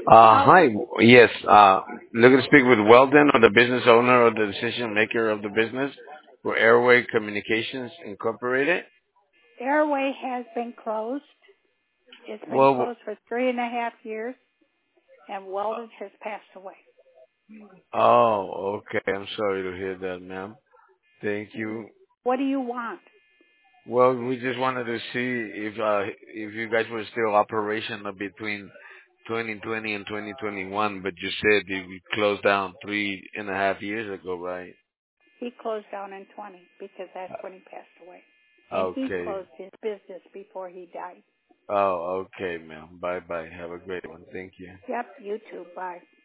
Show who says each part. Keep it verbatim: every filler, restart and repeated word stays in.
Speaker 1: Uh,
Speaker 2: How?
Speaker 1: hi. Yes. Uh, looking to speak with Weldon, or the business owner or the decision maker of the business for Airway Communications Incorporated.
Speaker 2: Airway has been closed. It's been
Speaker 1: Well,
Speaker 2: closed for three and a half years, and Weldon has passed away.
Speaker 1: oh, okay. I'm sorry to hear that, ma'am. Thank you.
Speaker 2: What do you want?
Speaker 1: Well, we just wanted to see if uh, if you guys were still operational between twenty twenty and twenty twenty-one, but you said that we closed down three and a half years ago, right?
Speaker 2: He closed down in twenty because that's when he passed away. And he
Speaker 1: Okay.
Speaker 2: closed his business before he died.
Speaker 1: Oh, okay, ma'am. Bye bye. Have a great one. Thank you.
Speaker 2: Yep, you too. Bye.